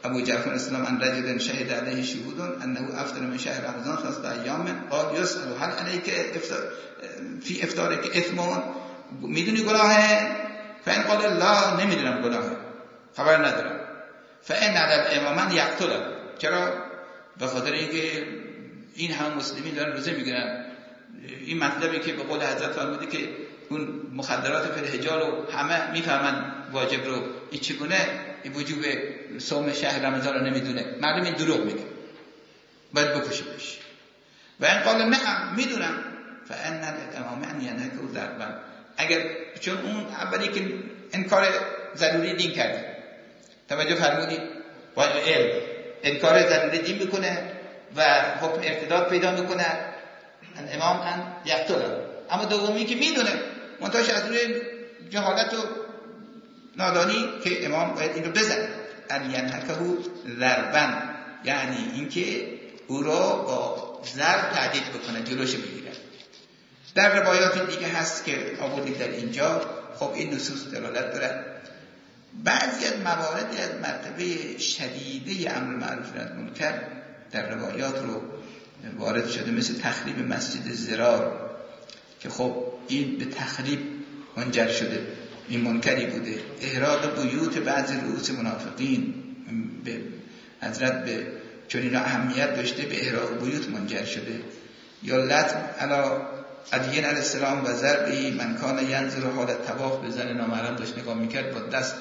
ابو جعفر الاسلام ان رجل شهد علیه شهود انه افطر من شهر رمضان خمسة ایام قال يسأل هل علیک افطار فی افطارک اثم، میدونی گناهه؟ فان قال لا، نمیدونم گناهه، خبر ندارم. فان علی الامام یقتل، چرا؟ به خاطر اینکه این هم مسلمین دارن روزه میگیرن. این مطلبی که به قول حضرت فرموده که اون مخدرات فی‌الحجال رو همه میفهمن واجب رو، این چگونه این وجوب صوم شهر رمضان رو نمیدونه، مردم این دروغ میگه، باید بکشیدش. و این قال نه میدونم، فان الامام ان ینهک ضربا، اگر چون اون اولی که انکار ضروری دین کرده، توجه فرمودید، با علم انکار ضروری دین میکنه و حکم ارتداد پیدا میکنه، الامام ان یقتل. اما دومی که میدونه منتهاش از روی جهالت و نادانی که امام باید اینو بزنه، ان ینهکه ضربا، یعنی اینکه او را با ضرب تهدید بکنه، جلوش بگیره. در روایات دیگه هست که آوردید در اینجا، خب این نصوص دلالت دارد. بعضی از مواردی از مرتبه شدیده امر معروف و نهی عن منکر در روایات رو وارد شده، مثل تخریب مسجد زرار که خب این به تخریب منجر شده، این منکری بوده. احراق بیوت بعضی رؤوس منافقین به حضرت به چون اینا اهمیت داشته به احراق بیوت منجر شده. یا لطم علی علی علیه السلام و ضربی من کان ینظر حالت طواف، به زن نامحرم داشت نگاه میکرد، با دست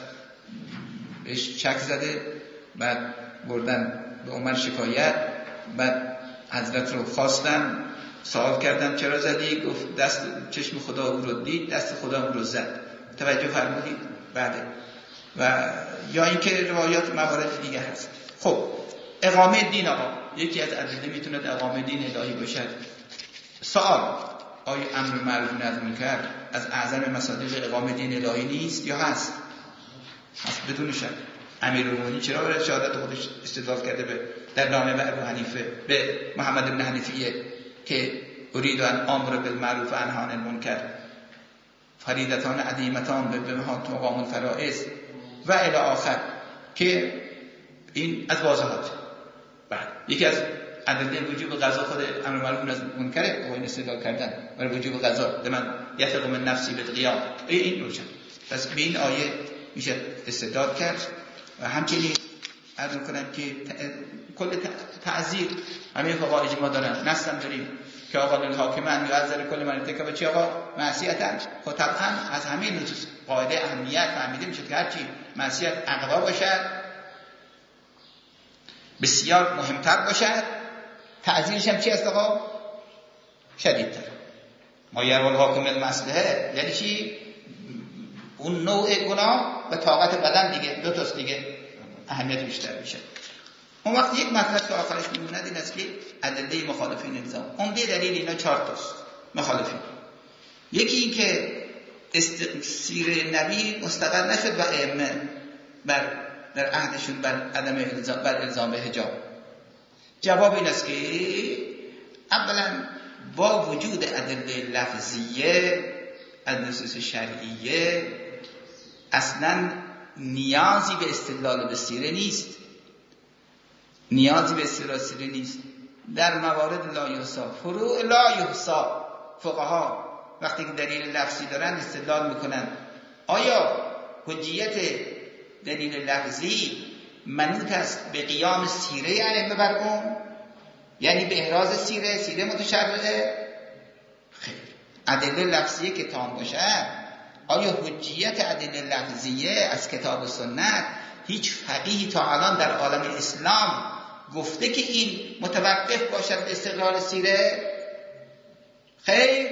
بهش چک زده، بعد بردن به عمر شکایت، بعد حضرت رو خواستن، سوال کردن چرا زدی؟ گفت دست چشم خدا او رو دید، دست خدا او رو زد. توجه فرمودید؟ بله. و یا اینکه روایات موارد دیگه هست. خب اقامه دین، آقا یکی از ادله میتونه اقامه دین الهی باشد. سوال: آیا امر معروف و نهی عن منکر از اعظم مصادیق اقامه دین الهی نیست یا هست؟ هست بدون شک. امیرالمومنین چرا برای شهادت خودش استدلال کرده به در نامه به ابو حنیفه به محمد بن حنیفیه که اريد ان امر بالمعروف و انهی عن المنکر فریضتان عظیمتان بما تقام الفرائض و الی آخر، که این از واضحات. بعد یکی از ادله وجوب قضا خود امر معروف و نهی عن منکر، او این استدلال کردن برای وجوب قضا من یثق من نفسی بالقیام، این روشن. پس به این آیه میشه استدلال کرد. و همچنین عرض می‌کنم که کل تعزیر همین فقها اجماع دارن، نصم داریم که آقا الحاکم ان یعذر کل من ارتکب چی آقا معصیتن. خب طبعا از همین نصوص قاعده اهمیت فهمیده میشه که هرچی معصیت اقوا باشد، بسیار مهمتر باشد، تعزیرش هم چی است آقا؟ شدیدتر. ما یرو الحاکم المصلحه یعنی چی؟ اون نوع گناه و طاقت بدن دیگه دو تاست دیگه، اهمیت بیشتر میشه. اون وقت یک مطلب که آخرش میموند این است که ادله مخالفین نظام. عمده دلیل اینا چهار تاست مخالفین. یکی این که است... سیر نبی مستقر نشد و ائمه بر در عهدشون بر عدم الزام بر الزام به حجاب. جواب این است که اولا با وجود ادله لفظیه از نصوص شرعیه اصلا نیازی به استدلال به سیره نیست، نیازی به استدلال سیره نیست. در موارد لا یحصا، فروع لا یحصا، فقها وقتی که دلیل لفظی دارن استدلال میکنن. آیا حجیت دلیل لفظی منوط است به قیام سیره ائمه بر اون، یعنی به احراز سیره سیره متشرعه؟ خیر. ادله لفظیه که تام باشد، آیا حجیت ادله لفظیه از کتاب و سنت هیچ فقیهی تا الان در عالم اسلام گفته که این متوقف باشد به استقرار سیره؟ خیر.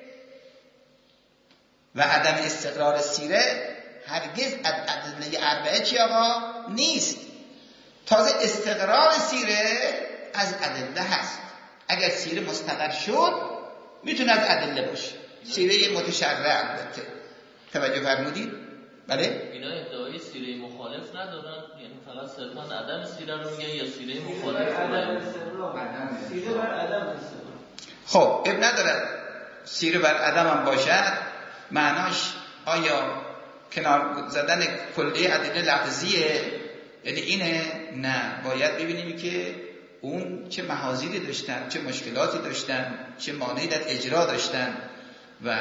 و عدم استقرار سیره هرگز از ادله اربعه چی آقا؟ نیست. تازه استقرار سیره از ادله هست. اگر سیره مستقر شد میتونه از ادله باشه، سیره متشرع البته. توجه فرمودید؟ بله؟ اینا ادعای سیره مخالف ندارن، یعنی فقط صرفا عدم سیره رو میگن یا سیره مخالف رو؟ سیره بر عدم. خب اب ندارد سیره بر عدم هم باشد، معناش آیا کنار زدن کلیه ادله لفظیه، یعنی اینه؟ نه، باید ببینیم که اون چه محاذیری داشتن، چه مشکلاتی داشتن، چه مانعی در اجرا داشتن. و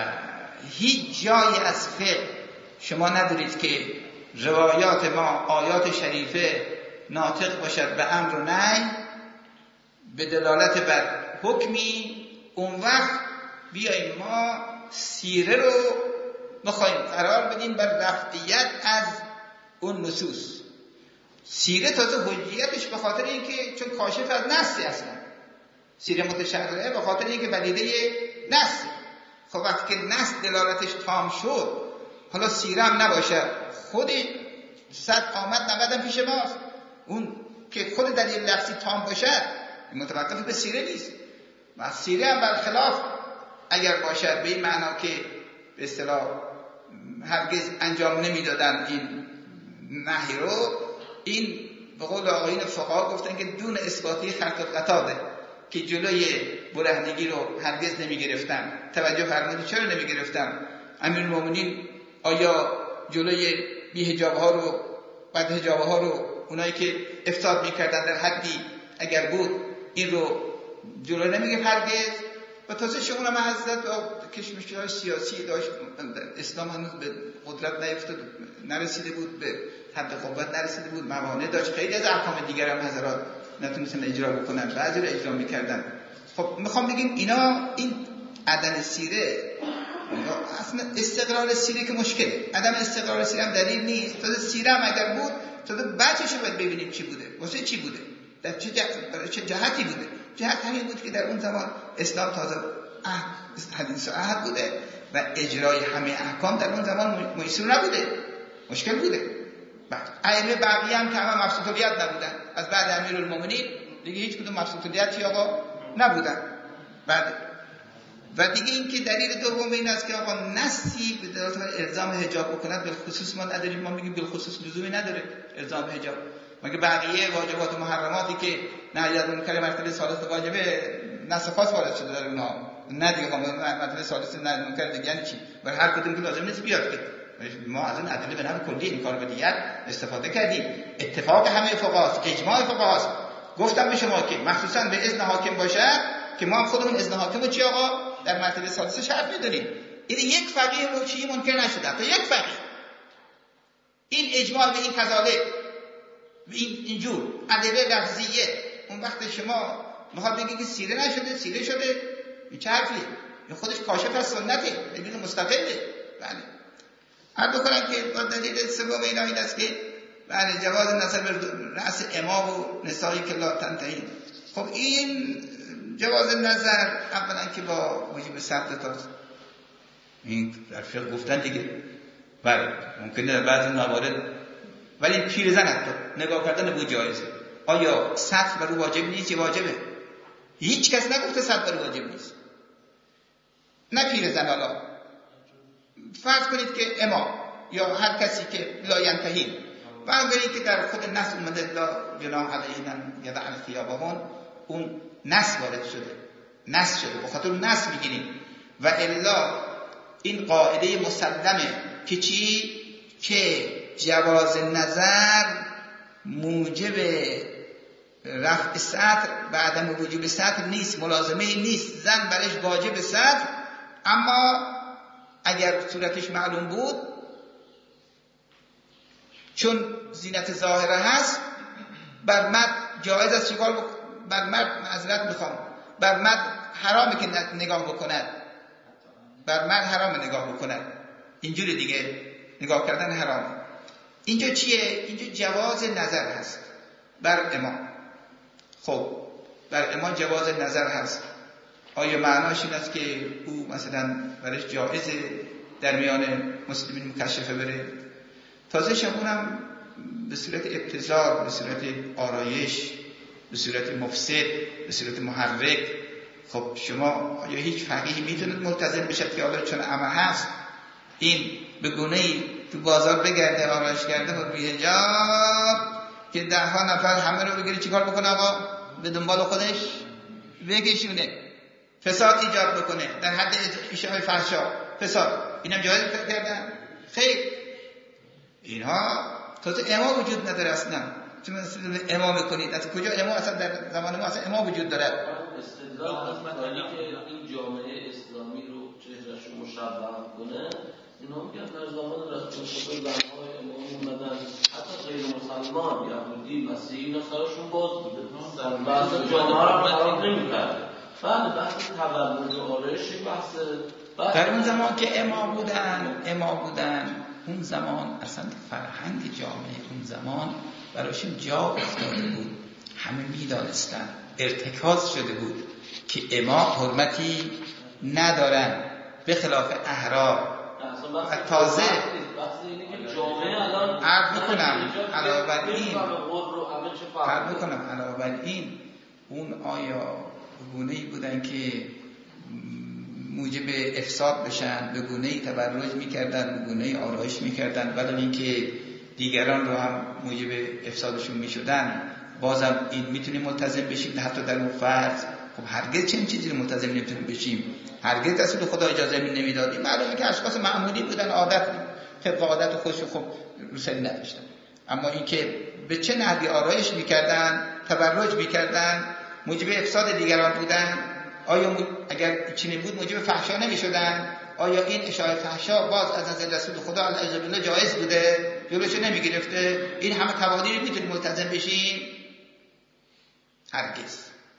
هیچ جایی از فقه شما ندارید که روایات ما آیات شریفه ناطق باشد به امر و نهی به دلالت بر حکمی، اون وقت بیاییم ما سیره رو بخوایم قرار بدیم بر رفعیت از اون نصوص. سیره تازه حجیتش به خاطر اینکه چون کاشف از نصی اصلا، سیره متشرعه به خاطر اینکه ولیده نصی. خب وقتی که نص دلالتش تام شد، حالا سیره هم نباشه، خود صد آمد نقدم پیش ماست، اون که خود دلیل لفظی تام باشه متوقف به سیره نیست. و سیره هم برخلاف اگر باشد به این معنا که به اصطلاح هرگز انجام نمیدادن این نهی رو، این به قول آقایون فقها گفتن که دون اثباتی خلق القطاده، که جلوی برهنگی رو هرگز نمی گرفتن. توجه فرمودید چرا نمی گرفتن؟ امیرالمومنین آیا جلوی بی حجاب ها رو، بد حجاب ها رو، اونایی که افساد میکردن در حدی اگر بود این رو جلو نمیگه هرگز؟ و تازه شما هم حضرت کشمکش‌های سیاسی داشت، اسلام هنوز به قدرت نیفتاد، نرسیده بود، به حد قوت نرسیده بود، موانع داشت، خیلی از احکام دیگر هم حضرات نتونستن اجرا بکنن، بعضی رو اجرا میکردن. خب میخوام بگیم اینا این عدم سیره، اصلا استقرار سیره که مشکله، عدم استقرار سیره هم دلیل نیست. تازه سیره هم اگر بود، تازه بچه‌ش رو باید ببینیم چی بوده، واسه چی بوده، در چه جهت، چه جهتی بوده. جهت همین بود که در اون زمان اسلام تازه حدیث و عهد بوده و اجرای همه احکام در اون زمان میسر نبوده، مشکل بوده. بعد ائمه بقیه هم که همه مبسوط الیت نبودن، از بعد امیرالمومنین دیگه هیچ کدوم مبسوط الیتی آقا نبودن. بعد و دیگه این که دلیل دوم این است که آقا نصی به دلالت بر الزام حجاب بکند، بالخصوص ما نداریم، ما میگیم بالخصوص لزومی نداره الزام حجاب، مگه بقیه واجبات و محرماتی که نهی از منکر مرتبه ثالث واجبه نص خاص وارد شده در اونها، نه دیگه مرتبه ثالث نهی از منکر دیگه یعنی چی؟ برای هر کدوم که لازم نیست بیاد که ما از این ادله به نحو کلی این کار به دیگر استفاده کردیم. اتفاق همه فقهاست، اجماع فقهاست. گفتم به شما که مخصوصا به اذن حاکم باشه که ما خودمون اذن حاکم رو چی آقا در مرتبه ثالثه شرط می‌دونیم. این یک فقیه رو چی منکر نشده، تا یک فقیه این اجماع به این کذالک این اینجور ادله لفظیه. اون وقت شما میخواد بگید که سیره نشده، سیره شده، این چه حرفیه؟ این خودش کاشف از سنته، دلیل مستقله. بله عرض کنم که با دلیل سوم اینا این است که بله جواز نظر به رأس امام و نسایی که لا تنتهی. خب این جواز نظر اولا که با وجوب ثبت تاست، این در فقه گفتن دیگه، بله ممکنه در بعضی موارد، ولی پیرزن حتی نگاه کردن به جایزه. آیا سطر بر او واجب نیست یا واجبه؟ هیچ کس نگفته سطر بر او واجب نیست، نه پیرزن. حالا فرض کنید که امام یا هر کسی که لا ینتهی، بنابراین که در خود نص اومده لا جناح علیهن یضعن ثیابهن، اون نص وارد شده، نص شده، بخاطر اون نص میگیریم. و الا این قاعده مسلمه که چی؟ که جواز نظر موجب رفع سطر و عدم وجوب سطر نیست، ملازمه نیست. زن برش واجب سطر، اما اگر صورتش معلوم بود چون زینت ظاهره هست، بر مرد جایز است چیکار بکنه؟ بر مرد معذرت میخوام، بر مرد حرامه که نگاه بکند، بر مرد حرامه نگاه بکند، اینجوری دیگه نگاه کردن حرامه. اینجا چیه؟ اینجا جواز نظر هست بر امام. خب بر امام جواز نظر هست، آیا معناش این است که او مثلا برش جایزه در میان مسلمین مکشفه بره؟ تازه شمونم به صورت ابتذال، به صورت آرایش، به صورت مفسد، به صورت محرک. خب شما آیا هیچ فقیهی میتونید ملتزم بشد که حالا چون عمه هست این به گونه‌ای تو بازار بگرده آرایش کرده با بی‌حجاب که ده ها نفر همه رو بگیره چیکار بکنه آقا؟ به دنبال خودش بکشونه، فساد ایجاد بکنه در حد اشاعه فحشا، فساد. اینم جایز کردن؟ خیر، اینها تازه اما وجود نداره اصلا. چون امام کنید، از کجا امام اصلا در زمان ما اصلا امام وجود داره؟ استدلال از مطلبی که این جامعه اسلامی رو چهرهش رو مشبه کنه، اینا میگن در زمان رسول خدا زنهای امام اومدن، حتی غیر مسلمان یهودی مسیحی اینا سرشون باز بوده، در بعض جامعه رو خراب نمی‌کرده. بله بحث تولد و آرایش بحث در اون زمان که امام بودن امام بودن اون زمان اصلا فرهنگ جامعه اون زمان براشون جا افتاده بود، همه میدانستن، ارتکاز شده بود که امام حرمتی ندارن به خلاف احرار. و تازه عرض میکنم علاوه بر این عرض میکنم علاوه بر این اون آیا گونه‌ای بودن که موجب افساد بشن، به گونه‌ای تبرج میکردن، به گونه‌ای آرایش میکردن، ولی اینکه دیگران رو هم موجب افسادشون میشدن، بازم این میتونیم ملتزم بشیم حتی در اون فرض؟ خب هرگز چنین چیزی رو ملتزم نمیتونیم بشیم، هرگز رسول خدا اجازه نمیداد. این معلومه که اشخاص معمولی بودن، عادت طبق عادت خودشون خب روسری نداشتن، اما اینکه به چه نحوی آرایش میکردن، تبرج میکردن، موجب افساد دیگران بودن، آیا اگر چنین بود موجب فحشا نمیشدن؟ آیا این اشاعه فحشا باز از نظر رسول خدا علیه بالله جایز بوده؟ جلوشو نمیگرفته؟ این همه قوانین میتونیم ملتزم بشیم؟ هرگز.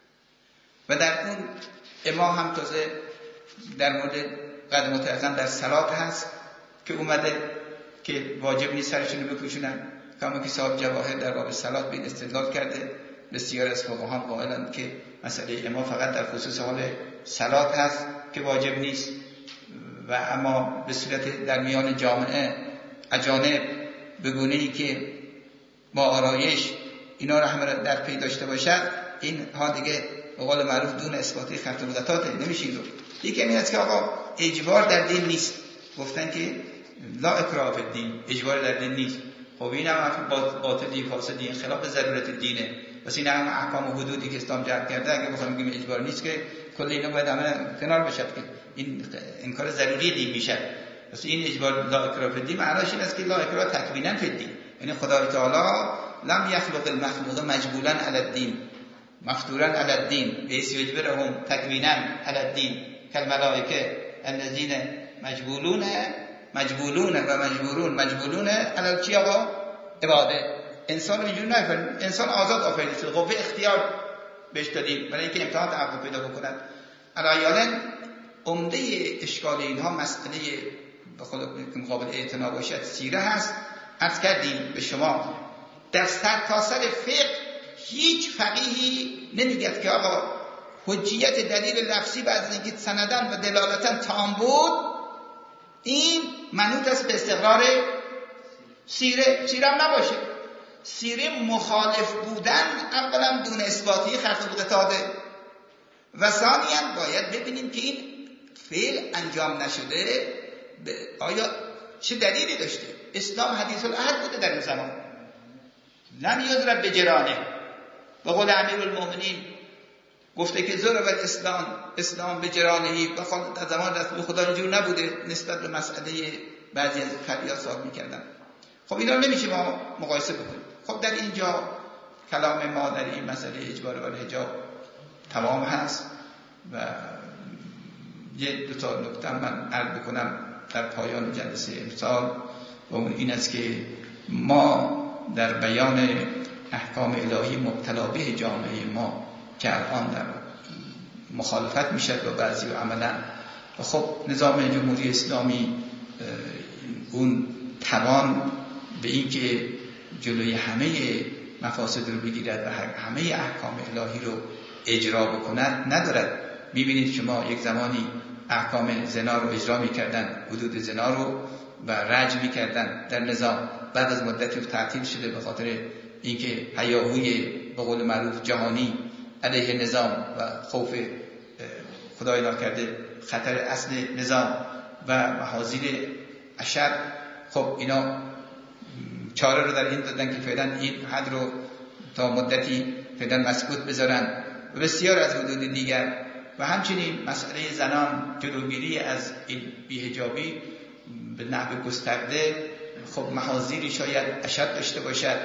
و در اون امام هم تازه در مورد قدمت اعظم در صلات هست که اومده که واجب نیست سرشون رو بپوشونن، کما که صاحب جواهر در باب صلات به این استدلال کرده. بسیار از فقهاء قائلند که مسئله امام فقط در خصوص حال صلات هست که واجب نیست، و اما به صورت در میان جامعه اجانب به گونه‌ای که با آرایش اینا رو همه در پی داشته باشد، این ها دیگه به قول معروف دون اثباتی خرط و بطاطه نمیشین. رو یکی این است که آقا اجبار در دین نیست، گفتن که لا اکراه فی الدین، اجبار در دین نیست. خب این هم باطلی فاسدی، خلاف ضرورت دینه. واسه این هم احکام و حدودی که اسلام جعل کرده، اگه بخوایم بگیم اجبار نیست که کل اینا باید همه کنار بشه که این انکار ضروری دین میشه. واسه این اجبار لا اکراه فی الدین معناش این است که لا اکراه تکوینا فی الدین، یعنی خدای تعالی لم یخلق المخلوق مجبولا علی الدین مفتورا علی الدین بیس یجبرهم تکوینا علی الدین کالملائکه الذین مجبولون مجبولون و مجبورون مجبولون علی چی آقا؟ عباده. انسان رو اینجور نفرمید، انسان آزاد آفریده شده، قوه اختیار بهش دادیم برای اینکه امتحان تعقل پیدا بکنند. علایاً عمده اشکال اینها مسئله به خود مقابل اعتنا باشد سیره هست. عرض کردیم به شما در سر تا سر فقه هیچ فقیهی نمیگد که آقا حجیت دلیل لفظی بعد از اینکه سندن و دلالتن تام بود این منوط است به استقرار سیره. سیره هم نباشه، سیره مخالف بودن اولا دون اثباتی خرط بوده تاده، و ثانیاً باید ببینیم که این فعل انجام نشده آیا چه دلیلی داشته. اسلام حدیث العهد بوده در اون زمان، لم یضرب بجرانه. به قول امیرالمومنین گفته که ضرب الاسلام اسلام بجرانهی، و در زمان رسول خدا اینجور نبوده نسبت به مسئله بعضی از فقیها صاحب میکردن. خب اینا نمیشه ما مقایسه بکنیم. خب در اینجا کلام ما در این مسئله اجبار بر حجاب تمام هست و یه دو تا نکته من عرض بکنم در پایان جلسه امسال، و اون این است که ما در بیان احکام الهی مبتلا به جامعه ما که الان در مخالفت میشد با بعضی و عملا، و خب نظام جمهوری اسلامی اون توان به این که جلوی همه مفاسد رو بگیرد و همه احکام الهی رو اجرا بکند ندارد. میبینید شما یک زمانی احکام زنا رو اجرا میکردن، حدود زنا رو و رجم میکردن در نظام، بعد از مدتی تعطیل شده به خاطر اینکه هیاهوی به قول معروف جهانی علیه نظام و خوف خدای ناکرده خطر اصل نظام و محاذیر اشر. خب اینا چاره رو در این دادن که فعلا این حد رو تا مدتی فعلا مسکوت بذارن، و بسیار از حدود دیگر. و همچنین مسئله زنان، جلوگیری از این بی‌حجابی به نحو گسترده خب محاذیری شاید اشد داشته باشد،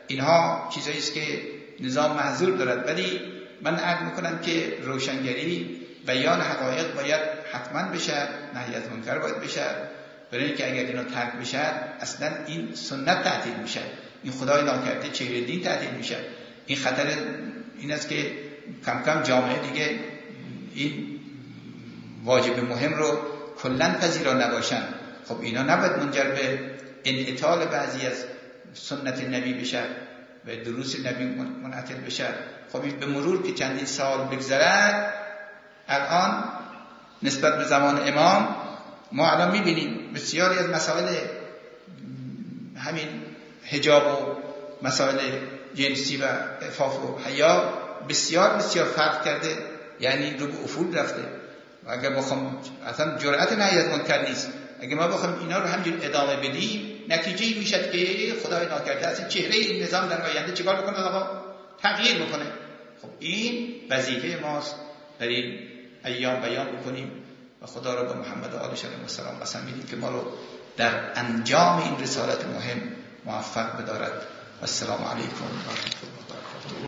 اینها چیزایی است که نظام معذور دارد. ولی من عرض میکنم که روشنگری بیان حقایق باید حتما بشه، نهی از منکر باید بشه، برای اینکه اگر اینا ترک بشه اصلا این سنت تعطیل میشه، این خدای ناکرده چهره دین تعطیل میشه. این خطر این است که کم کم جامعه دیگه این واجب مهم رو کلن پذیرا نباشن. خب اینا نباید منجر به انعطال بعضی از سنت نبی بشه و دروس نبی منعطل بشه. خب این به مرور که چندین سال بگذرد، الان نسبت به زمان امام ما الان میبینیم بسیاری از مسائل همین حجاب و مسائل جنسی و عفاف و حیا بسیار بسیار فرق کرده، یعنی رو به افول رفته. و اگر بخوام اصلا جرأت نهی از منکر نیست، اگر ما بخوام اینا رو همجور ادامه بدیم نتیجه میشه که خدای ناکرده اصلا چهره این نظام در آینده چیکار بکنه؟ آقا تغییر بکنه. خب این وظیفه ماست در این ایام بیان بکنیم و خدا را به محمد و آلش علیهم السلام قسم میدیم که ما رو در انجام این رسالت مهم موفق بدارد. السلام علیکم و رحمت الله.